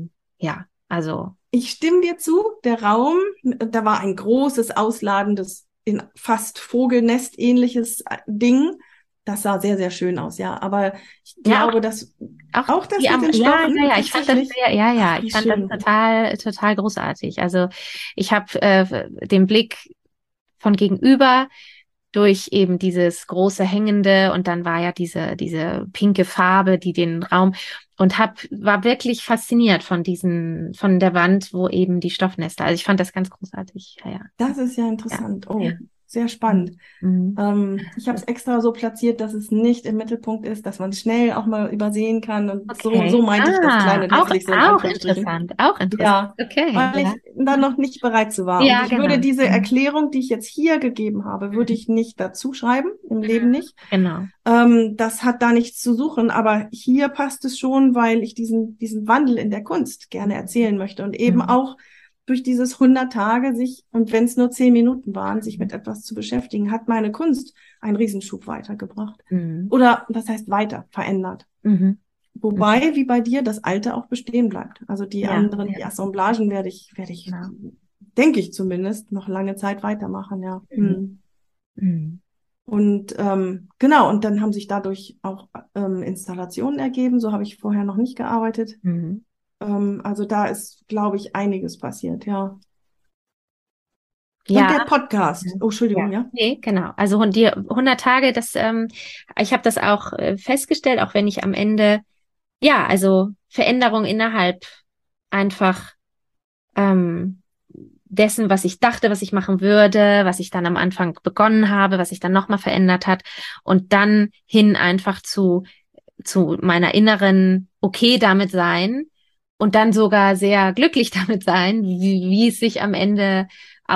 also. Ich stimme dir zu, der Raum, da war ein großes, ausladendes, in fast Vogelnest-ähnliches Ding. Das sah sehr, sehr schön aus, ja. Aber ich glaube, dass auch das mit den Stoffen. Ja, ich fand das ich fand das total, total großartig. Also ich habe den Blick von gegenüber durch eben dieses große Hängende und dann war ja diese pinke Farbe, die den Raum und war wirklich fasziniert von der Wand, wo eben die Stoffnester. Also ich fand das ganz großartig. Ja. Das ist ja interessant. Ja. Oh, sehr spannend. Ich habe es extra so platziert, dass es nicht im Mittelpunkt ist, dass man schnell auch mal übersehen kann und so meinte ich das kleine hässlich so in Anführungsstrichen. Auch interessant. Ja, weil ich dann noch nicht bereit zu war. Ja, und ich würde diese Erklärung, die ich jetzt hier gegeben habe, würde ich nicht dazu schreiben, im Leben nicht. Genau. Das hat da nichts zu suchen, aber hier passt es schon, weil ich diesen Wandel in der Kunst gerne erzählen möchte und eben auch durch dieses 100 Tage und wenn es nur 10 Minuten waren, sich mit etwas zu beschäftigen, hat meine Kunst einen Riesenschub weitergebracht. Oder, das heißt weiter, verändert. Wobei, wie bei dir, das Alte auch bestehen bleibt. Also die anderen, die Assemblagen werde ich, denke ich zumindest, noch lange Zeit weitermachen, ja. Und genau, und dann haben sich dadurch auch Installationen ergeben. So habe ich vorher noch nicht gearbeitet. Also da ist, glaube ich, einiges passiert, ja. Und der Podcast. Oh, Entschuldigung, ja. Nee, genau. Also die 100 Tage, ich habe das auch festgestellt, auch wenn ich am Ende, also Veränderung innerhalb einfach dessen, was ich dachte, was ich machen würde, was ich dann am Anfang begonnen habe, was sich dann nochmal verändert hat und dann hin einfach zu meiner inneren okay damit sein und dann sogar sehr glücklich damit sein, wie es sich am Ende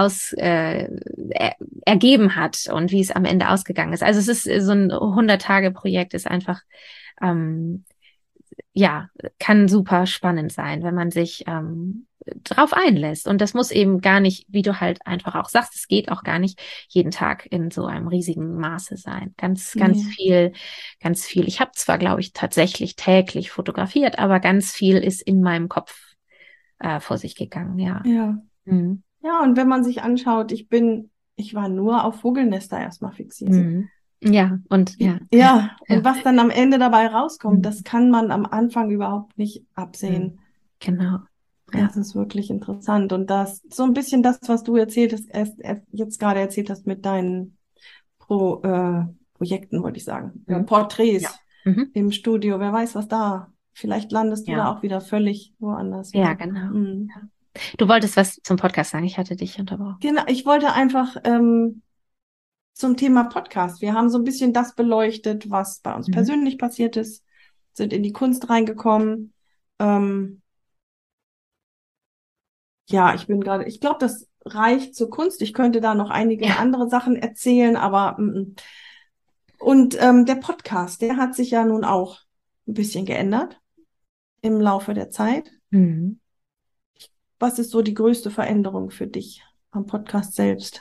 ergeben hat und wie es am Ende ausgegangen ist. Also es ist so ein 100-Tage-Projekt, ist einfach ja, kann super spannend sein, wenn man sich drauf einlässt. Und das muss eben gar nicht, wie du halt einfach auch sagst, es geht auch gar nicht jeden Tag in so einem riesigen Maße sein. Ganz Nee. viel, ganz viel. Ich habe zwar, glaube ich, tatsächlich täglich fotografiert, aber ganz viel ist in meinem Kopf vor sich gegangen, ja. Ja. Mhm. Ja, und wenn man sich anschaut, ich war nur auf Vogelnester erstmal fixiert. Mhm. Ja, und ja. Ja, Ja. und was dann am Ende dabei rauskommt, Mhm. das kann man am Anfang überhaupt nicht absehen. Genau. Ja. Das ist wirklich interessant. Und das, so ein bisschen das, was du erzählt hast, jetzt gerade erzählt hast mit deinen Projekten, wollte ich sagen, Mhm. Porträts Ja. Mhm. im Studio. Wer weiß, was da. Vielleicht landest du da Ja. auch wieder völlig woanders. Ja, genau. Mhm. Ja. Du wolltest was zum Podcast sagen, ich hatte dich unterbrochen. Genau, ich wollte einfach zum Thema Podcast. Wir haben so ein bisschen das beleuchtet, was bei uns Mhm. persönlich passiert ist, sind in die Kunst reingekommen. Ja, ich glaube, das reicht zur Kunst. Ich könnte da noch einige Ja. andere Sachen erzählen, aber und der Podcast, der hat sich ja nun auch ein bisschen geändert im Laufe der Zeit. Mhm. Was ist so die größte Veränderung für dich am Podcast selbst?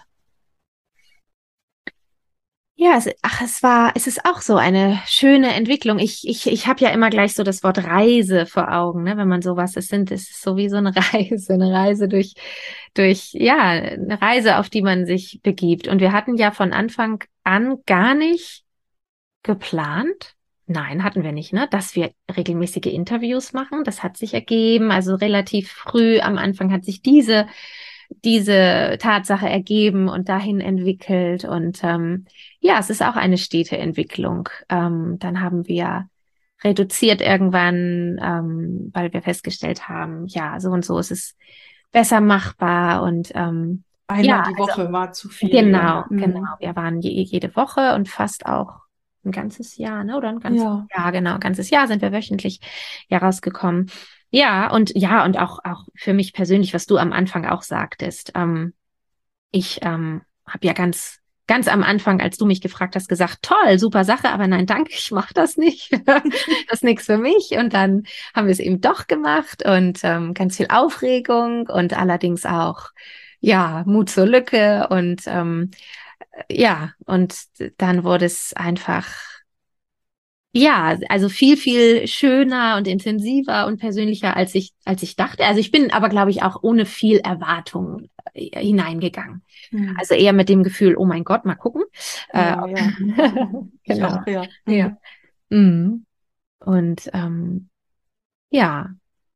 Ja, es ist auch so eine schöne Entwicklung. Ich habe ja immer gleich so das Wort Reise vor Augen, ne? Wenn man sowas, es ist so wie so eine Reise ja, eine Reise, auf die man sich begibt. Und wir hatten ja von Anfang an gar nicht geplant. Nein, hatten wir nicht, ne? Dass wir regelmäßige Interviews machen. Das hat sich ergeben. Also relativ früh am Anfang hat sich diese Tatsache ergeben und dahin entwickelt. Und ja, es ist auch eine stete Entwicklung. Dann haben wir reduziert irgendwann, weil wir festgestellt haben, ja, so und so ist es besser machbar. Und Einmal ja, die also Woche war zu viel, ja. genau. Wir waren jede Woche und fast auch ein ganzes Jahr, ne? Oder ein ganzes Ja. Jahr, genau, ein ganzes Jahr sind wir wöchentlich ja rausgekommen. Ja, und auch für mich persönlich, was du am Anfang auch sagtest. Ich habe ja ganz am Anfang, als du mich gefragt hast, gesagt, toll, super Sache, aber nein, danke, ich mache das nicht. Das ist nichts für mich. Und dann haben wir es eben doch gemacht und ganz viel Aufregung und allerdings auch ja Mut zur Lücke und ja, und dann wurde es einfach ja, also viel schöner und intensiver und persönlicher, als ich dachte. Also ich bin aber, glaube ich, auch ohne viel Erwartung hineingegangen. Hm. Also eher mit dem Gefühl, oh mein Gott, mal gucken. Ja, ja. Ich Genau. auch, ja. Ja. Mhm. Und ja.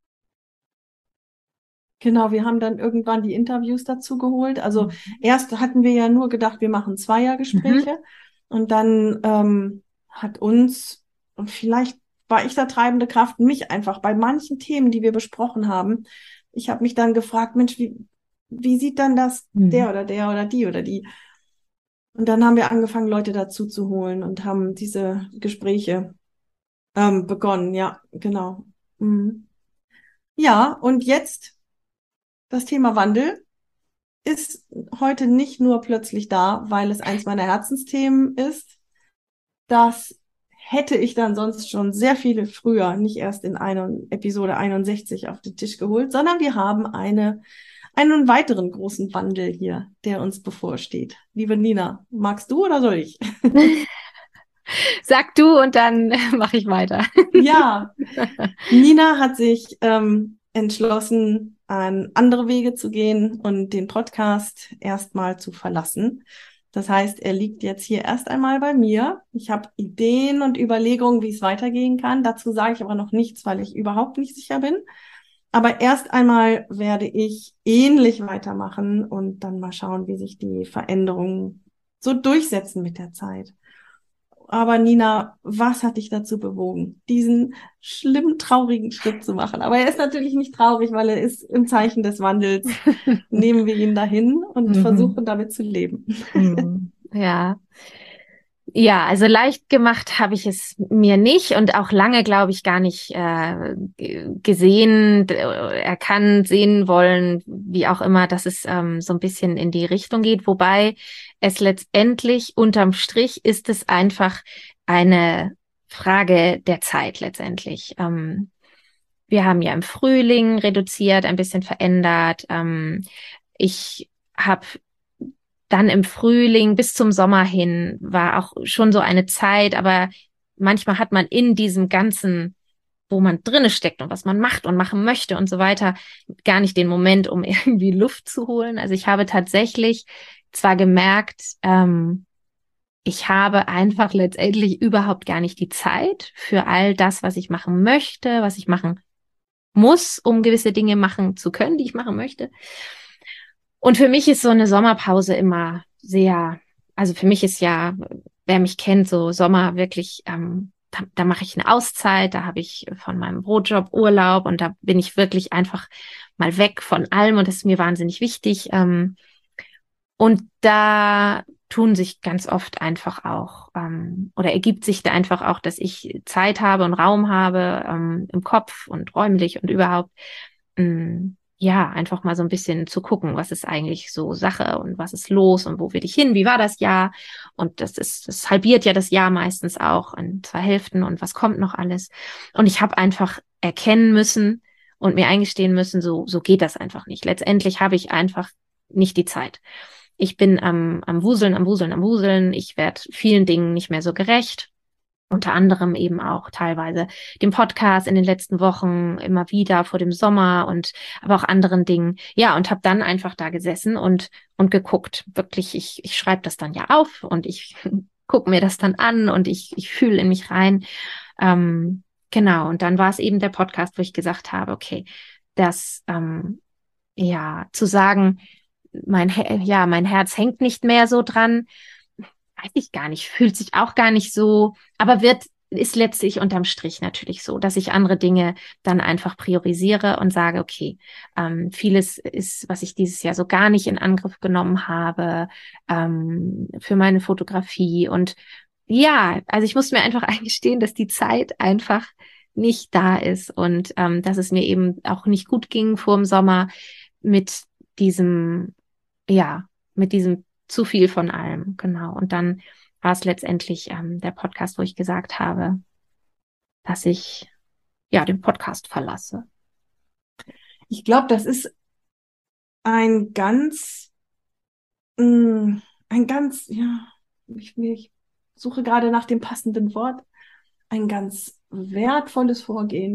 Genau, wir haben dann irgendwann die Interviews dazu geholt. Also erst hatten wir ja nur gedacht, wir machen Mhm. Zweiergespräche und dann hat uns, und vielleicht war ich da treibende Kraft, mich einfach bei manchen Themen, die wir besprochen haben, ich habe mich dann gefragt, Mensch, wie sieht dann das Mhm. der oder die oder die? Und dann haben wir angefangen, Leute dazu zu holen und haben diese Gespräche begonnen. Ja, genau. Mhm. Ja, und jetzt das Thema Wandel ist heute nicht nur plötzlich da, weil es eins meiner Herzensthemen ist. Das hätte ich dann sonst schon sehr viele früher, nicht erst in Episode 61 auf den Tisch geholt, sondern wir haben einen weiteren großen Wandel hier, der uns bevorsteht. Liebe Nina, magst du oder soll ich? Sag du und dann mache ich weiter. Ja, Nina hat sich entschlossen, an andere Wege zu gehen und den Podcast erstmal zu verlassen. Das heißt, er liegt jetzt hier erst einmal bei mir. Ich habe Ideen und Überlegungen, wie es weitergehen kann. Dazu sage ich aber noch nichts, weil ich überhaupt nicht sicher bin. Aber erst einmal werde ich ähnlich weitermachen und dann mal schauen, wie sich die Veränderungen so durchsetzen mit der Zeit. Aber Nina, was hat dich dazu bewogen, diesen schlimm traurigen Schritt zu machen? Aber er ist natürlich nicht traurig, weil er ist im Zeichen des Wandels. Nehmen wir ihn dahin und versuchen damit zu leben. Ja. Ja, also leicht gemacht habe ich es mir nicht und auch lange, glaube ich, gar nicht gesehen, erkannt, sehen wollen, wie auch immer, dass es so ein bisschen in die Richtung geht. Wobei es letztendlich unterm Strich ist es einfach eine Frage der Zeit letztendlich. Wir haben ja im Frühling reduziert, ein bisschen verändert. Ich habe dann im Frühling bis zum Sommer hin war auch schon so eine Zeit, aber manchmal hat man in diesem ganzen, wo man drinne steckt und was man macht und machen möchte und so weiter, gar nicht den Moment, um irgendwie Luft zu holen. Also ich habe tatsächlich zwar gemerkt, ich habe einfach letztendlich überhaupt gar nicht die Zeit für all das, was ich machen möchte, was ich machen muss, um gewisse Dinge machen zu können, die ich machen möchte. Und für mich ist so eine Sommerpause immer sehr, also für mich ist ja, wer mich kennt, so Sommer wirklich, da mache ich eine Auszeit, da habe ich von meinem Brotjob Urlaub und da bin ich wirklich einfach mal weg von allem und das ist mir wahnsinnig wichtig. Und da tun sich ganz oft einfach auch, oder ergibt sich da einfach auch, dass ich Zeit habe und Raum habe, im Kopf und räumlich und überhaupt, ja, einfach mal so ein bisschen zu gucken, was ist eigentlich so Sache und was ist los und wo will ich hin, wie war das Jahr? Und das halbiert ja das Jahr meistens auch in 2 Hälften und was kommt noch alles? Und ich habe einfach erkennen müssen und mir eingestehen müssen, so geht das einfach nicht. Letztendlich habe ich einfach nicht die Zeit. Ich bin am Wuseln. Ich werde vielen Dingen nicht mehr so gerecht. Unter anderem eben auch teilweise dem Podcast in den letzten Wochen immer wieder vor dem Sommer und aber auch anderen Dingen. Ja, und habe dann einfach da gesessen und geguckt. Wirklich, ich schreibe das dann ja auf und ich gucke mir das dann an und ich fühle in mich rein. Genau, und dann war es eben der Podcast, wo ich gesagt habe, okay, das ja zu sagen, mein Herz hängt nicht mehr so dran, weiß ich gar nicht, fühlt sich auch gar nicht so, aber ist letztlich unterm Strich natürlich so, dass ich andere Dinge dann einfach priorisiere und sage, okay, vieles ist, was ich dieses Jahr so gar nicht in Angriff genommen habe, für meine Fotografie. Und ja, also ich muss mir einfach eingestehen, dass die Zeit einfach nicht da ist und dass es mir eben auch nicht gut ging vor dem Sommer mit diesem, ja, mit diesem zu viel von allem, genau. Und dann war es letztendlich der Podcast, wo ich gesagt habe, dass ich ja den Podcast verlasse. Ich glaube, das ist ein ja, ich suche gerade nach dem passenden Wort, ein ganz wertvolles Vorgehen,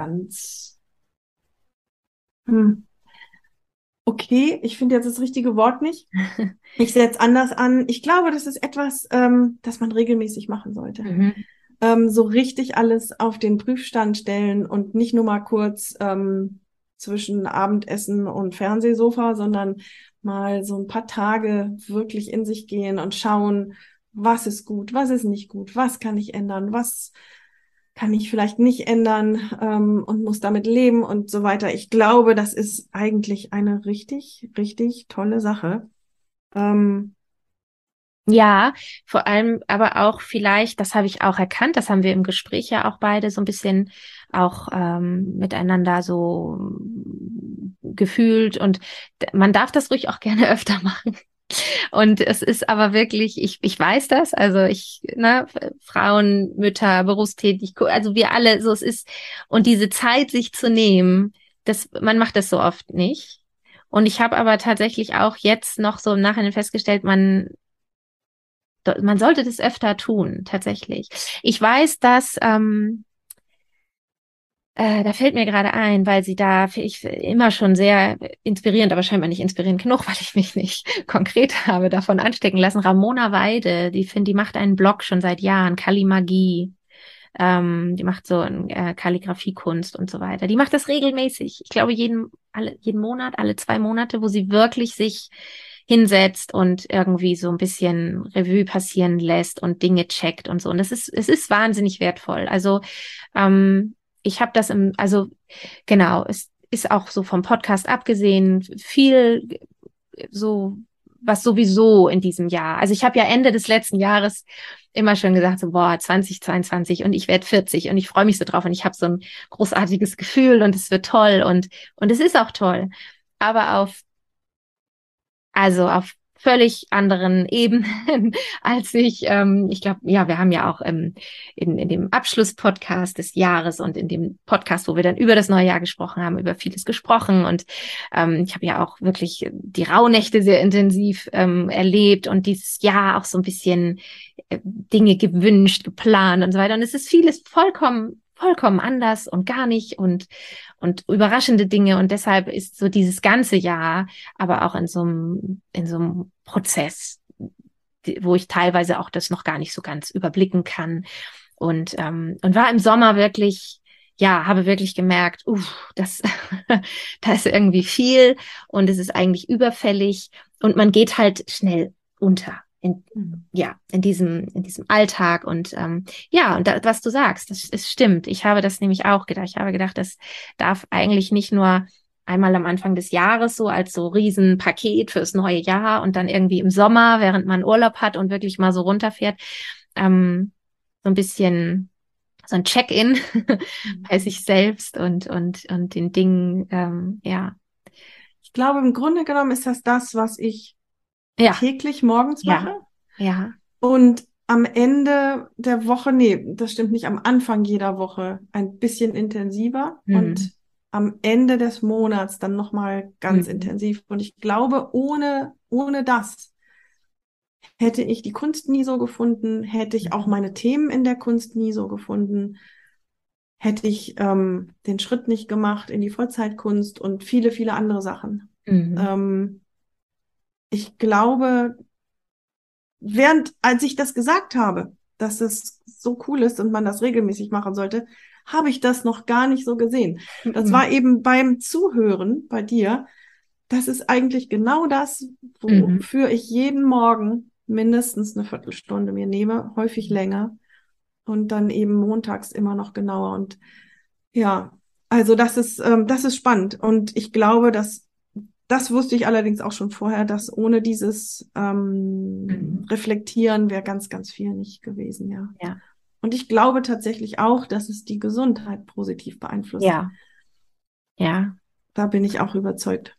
hm, okay, ich finde jetzt das richtige Wort nicht. Ich setze anders an. Ich glaube, das ist etwas, das man regelmäßig machen sollte. Mhm. So richtig alles auf den Prüfstand stellen und nicht nur mal kurz zwischen Abendessen und Fernsehsofa, sondern mal so ein paar Tage wirklich in sich gehen und schauen, was ist gut, was ist nicht gut, was kann ich ändern, was kann ich vielleicht nicht ändern und muss damit leben und so weiter. Ich glaube, das ist eigentlich eine richtig, richtig tolle Sache. Ja, vor allem aber auch vielleicht, das habe ich auch erkannt, das haben wir im Gespräch ja auch beide so ein bisschen auch miteinander so gefühlt und man darf das ruhig auch gerne öfter machen. Und es ist aber wirklich, ich weiß das, also Frauen, Mütter, berufstätig, also wir alle, so es ist, und diese Zeit sich zu nehmen, man macht das so oft nicht. Und ich habe aber tatsächlich auch jetzt noch so im Nachhinein festgestellt, man sollte das öfter tun, tatsächlich. Ich weiß, dass, da fällt mir gerade ein, weil ich immer schon sehr inspirierend, aber scheinbar nicht inspirierend genug, weil ich mich nicht konkret habe davon anstecken lassen. Ramona Weide, die macht einen Blog schon seit Jahren, Kalimagie. Die macht so Kalligrafiekunst und so weiter. Die macht das regelmäßig. Ich glaube, jeden Monat, alle 2 Monate, wo sie wirklich sich hinsetzt und irgendwie so ein bisschen Revue passieren lässt und Dinge checkt und so. Und es ist wahnsinnig wertvoll. Also, ich habe das also genau, es ist auch so vom Podcast abgesehen viel so, was sowieso in diesem Jahr. Also ich habe ja Ende des letzten Jahres immer schon gesagt, so, boah, 2022 und ich werde 40 und ich freue mich so drauf und ich habe so ein großartiges Gefühl und es wird toll und es ist auch toll. Aber auf völlig anderen Ebenen, als ich glaube, ja, wir haben ja auch in dem Abschlusspodcast des Jahres und in dem Podcast, wo wir dann über das neue Jahr gesprochen haben, über vieles gesprochen. Und ich habe ja auch wirklich die Rauhnächte sehr intensiv erlebt und dieses Jahr auch so ein bisschen Dinge gewünscht, geplant und so weiter. Und es ist vieles vollkommen anders und gar nicht und überraschende Dinge. Und deshalb ist so dieses ganze Jahr aber auch in so einem Prozess, wo ich teilweise auch das noch gar nicht so ganz überblicken kann. Und war im Sommer wirklich, ja, habe wirklich gemerkt, das, da ist irgendwie viel und es ist eigentlich überfällig und man geht halt schnell unter. In diesem Alltag und was du sagst, das stimmt. Ich habe das nämlich auch gedacht. Ich habe gedacht, das darf eigentlich nicht nur einmal am Anfang des Jahres so als so Riesenpaket fürs neue Jahr und dann irgendwie im Sommer, während man Urlaub hat und wirklich mal so runterfährt, so ein bisschen so ein Check-in bei sich selbst und den Dingen, Ich glaube, im Grunde genommen ist das, was ich täglich morgens mache. Ja. Und am Ende der Woche, nee, das stimmt nicht, am Anfang jeder Woche ein bisschen intensiver und am Ende des Monats dann nochmal ganz intensiv. Und ich glaube, ohne das hätte ich die Kunst nie so gefunden, hätte ich auch meine Themen in der Kunst nie so gefunden, hätte ich den Schritt nicht gemacht in die Vollzeitkunst und viele, viele andere Sachen. Ich glaube, als ich das gesagt habe, dass es so cool ist und man das regelmäßig machen sollte, habe ich das noch gar nicht so gesehen. Das war eben beim Zuhören bei dir. Das ist eigentlich genau das, wofür ich jeden Morgen mindestens eine Viertelstunde mir nehme, häufig länger und dann eben montags immer noch genauer. Und ja, also das ist spannend. Und ich glaube, das wusste ich allerdings auch schon vorher, dass ohne dieses Reflektieren wäre ganz, ganz viel nicht gewesen, ja. Und ich glaube tatsächlich auch, dass es die Gesundheit positiv beeinflusst. Ja. Da bin ich auch überzeugt.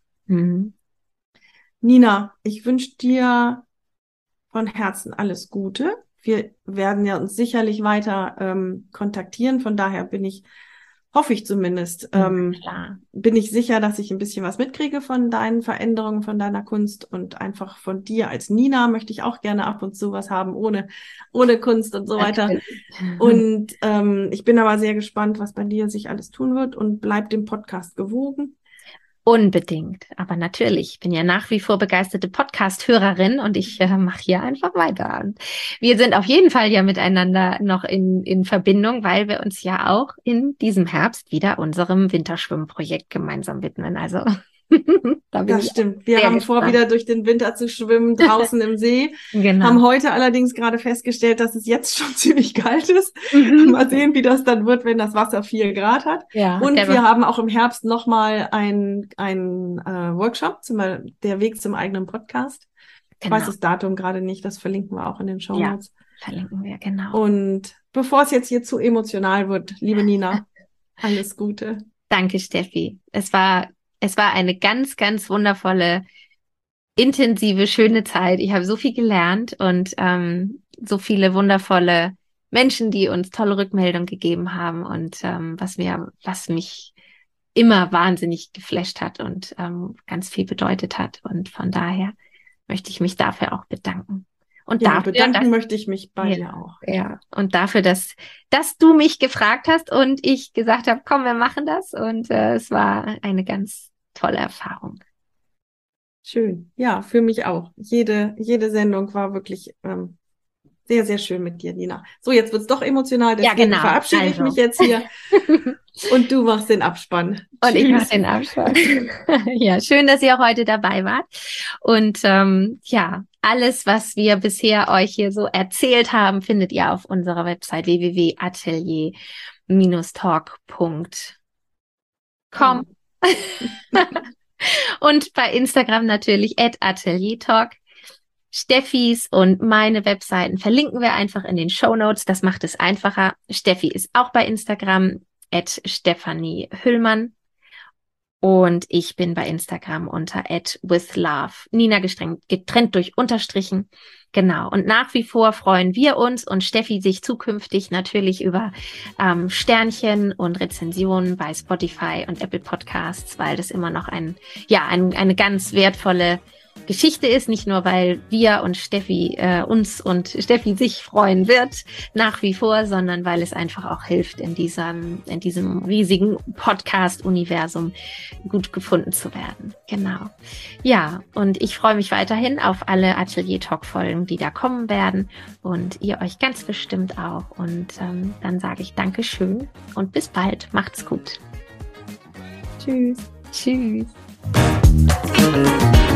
Nina, ich wünsche dir von Herzen alles Gute. Wir werden ja uns sicherlich weiter kontaktieren. Von daher hoffe ich zumindest, bin ich sicher, dass ich ein bisschen was mitkriege von deinen Veränderungen, von deiner Kunst und einfach von dir als Nina möchte ich auch gerne ab und zu was haben, ohne Kunst und so weiter. Und ich bin aber sehr gespannt, was bei dir sich alles tun wird und bleib dem Podcast gewogen. Unbedingt. Aber natürlich, ich bin ja nach wie vor begeisterte Podcast-Hörerin und ich mache hier einfach weiter. Und wir sind auf jeden Fall ja miteinander noch in Verbindung, weil wir uns ja auch in diesem Herbst wieder unserem Winterschwimmprojekt gemeinsam widmen. Also das stimmt. Wir haben vor, wieder durch den Winter zu schwimmen, draußen im See. Genau. Haben heute allerdings gerade festgestellt, dass es jetzt schon ziemlich kalt ist. Mal sehen, wie das dann wird, wenn das Wasser 4 Grad hat. Ja, und wir haben auch im Herbst nochmal einen Workshop, der Weg zum eigenen Podcast. Ich weiß das Datum gerade nicht, das verlinken wir auch in den Shownotes. Ja, verlinken wir, genau. Und bevor es jetzt hier zu emotional wird, liebe Nina, alles Gute. Danke, Steffi. Es war eine ganz, ganz wundervolle, intensive, schöne Zeit. Ich habe so viel gelernt und so viele wundervolle Menschen, die uns tolle Rückmeldungen gegeben haben und was mich immer wahnsinnig geflasht hat und ganz viel bedeutet hat. Und von daher möchte ich mich dafür auch bedanken. Und dafür, bedanken möchte ich mich bei dir auch. Ja, und dafür, dass du mich gefragt hast und ich gesagt habe, komm, wir machen das. Und es war eine ganz tolle Erfahrung. Schön. Ja, für mich auch. Jede Sendung war wirklich sehr, sehr schön mit dir, Nina. So, jetzt wird's doch emotional, deswegen verabschiede ich mich jetzt hier. Und du machst den Abspann. Und ich mache den Abspann. Ja, schön, dass ihr heute dabei wart. Und alles, was wir bisher euch hier so erzählt haben, findet ihr auf unserer Website www.atelier-talk.com. Und bei Instagram natürlich @ateliertalk. Steffis und meine Webseiten verlinken wir einfach in den Shownotes. Das macht es einfacher. Steffi ist auch bei Instagram @Stefanie Hüllmann. Und ich bin bei Instagram unter @withlove. Nina getrennt durch Unterstrichen. Genau. Und nach wie vor freuen wir uns und Steffi sich zukünftig natürlich über Sternchen und Rezensionen bei Spotify und Apple Podcasts, weil das immer noch eine ganz wertvolle Geschichte ist, nicht nur, weil wir und Steffi uns und Steffi sich freuen wird nach wie vor, sondern weil es einfach auch hilft, in diesem riesigen Podcast-Universum gut gefunden zu werden. Genau. Ja, und ich freue mich weiterhin auf alle Atelier-Talk-Folgen, die da kommen werden und ihr euch ganz bestimmt auch. Und dann sage ich Dankeschön und bis bald. Macht's gut. Tschüss. Tschüss.